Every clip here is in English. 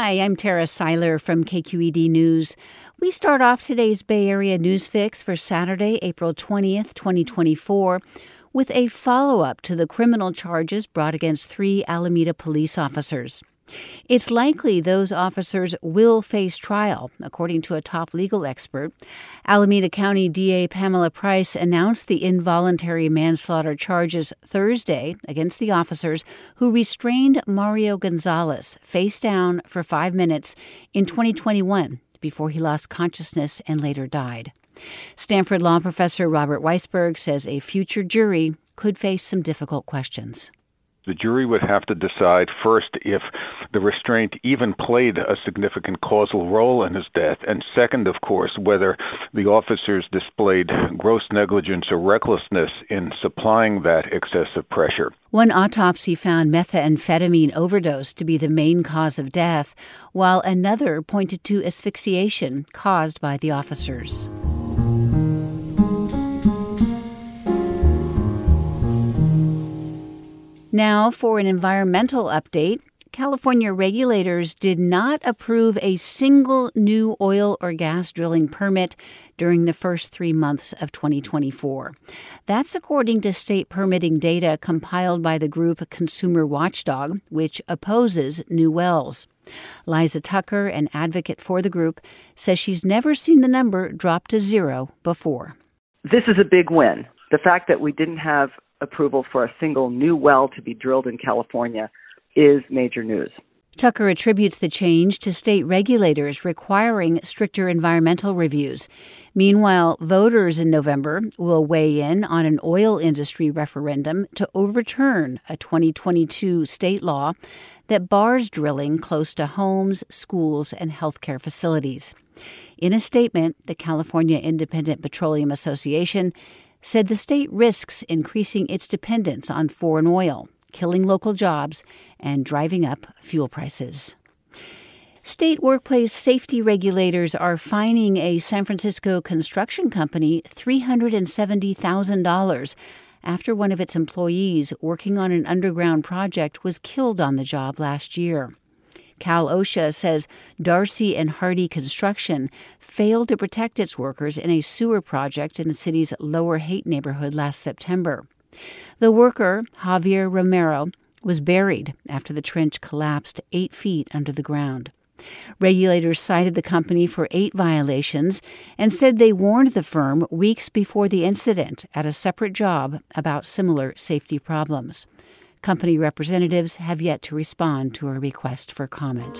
Hi, I'm Tara Seiler from KQED News. We start off today's Bay Area News Fix for Saturday, April 20th, 2024, with a follow-up to the criminal charges brought against 3 Alameda police officers. It's likely those officers will face trial, according to a top legal expert. Alameda County DA Pamela Price announced the involuntary manslaughter charges Thursday against the officers who restrained Mario Gonzalez face down for 5 minutes in 2021 before he lost consciousness and later died. Stanford law professor Robert Weisberg says a future jury could face some difficult questions. The jury would have to decide first if the restraint even played a significant causal role in his death, and second, of course, whether the officers displayed gross negligence or recklessness in supplying that excessive pressure. One autopsy found methamphetamine overdose to be the main cause of death, while another pointed to asphyxiation caused by the officers. Now, for an environmental update, California regulators did not approve a single new oil or gas drilling permit during the first 3 months of 2024. That's according to state permitting data compiled by the group Consumer Watchdog, which opposes new wells. Liza Tucker, an advocate for the group, says she's never seen the number drop to 0 before. This is a big win. The fact that we didn't have approval for a single new well to be drilled in California is major news. Tucker attributes the change to state regulators requiring stricter environmental reviews. Meanwhile, voters in November will weigh in on an oil industry referendum to overturn a 2022 state law that bars drilling close to homes, schools, and healthcare facilities. In a statement, the California Independent Petroleum Association said the state risks increasing its dependence on foreign oil, killing local jobs, and driving up fuel prices. State workplace safety regulators are fining a San Francisco construction company $370,000 after one of its employees working on an underground project was killed on the job last year. Cal OSHA says Darcy and Hardy Construction failed to protect its workers in a sewer project in the city's Lower Haight neighborhood last September. The worker, Javier Romero, was buried after the trench collapsed 8 feet under the ground. Regulators cited the company for 8 violations and said they warned the firm weeks before the incident at a separate job about similar safety problems. Company representatives have yet to respond to a request for comment.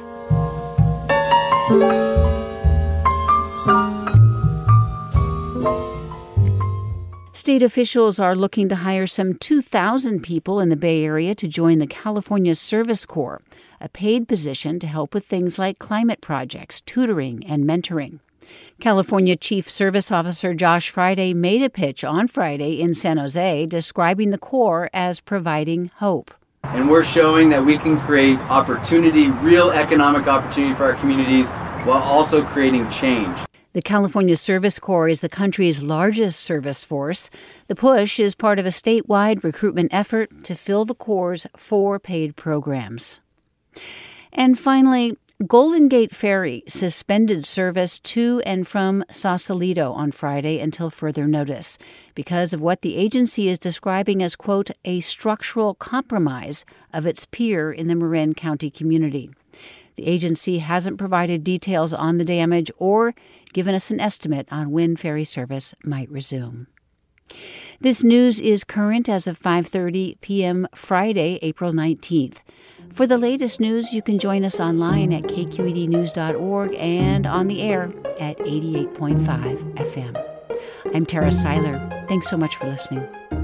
State officials are looking to hire some 2,000 people in the Bay Area to join the California Service Corps, a paid position to help with things like climate projects, tutoring, and mentoring. California Chief Service Officer Josh Friday made a pitch on Friday in San Jose describing the Corps as providing hope. And we're showing that we can create opportunity, real economic opportunity for our communities, while also creating change. The California Service Corps is the country's largest service force. The push is part of a statewide recruitment effort to fill the Corps' 4 paid programs. And finally, Golden Gate Ferry suspended service to and from Sausalito on Friday until further notice because of what the agency is describing as, quote, a structural compromise of its pier in the Marin County community. The agency hasn't provided details on the damage or given us an estimate on when ferry service might resume. This news is current as of 5:30 p.m. Friday, April 19th. For the latest news, you can join us online at kqednews.org and on the air at 88.5 FM. I'm Tara Seiler. Thanks so much for listening.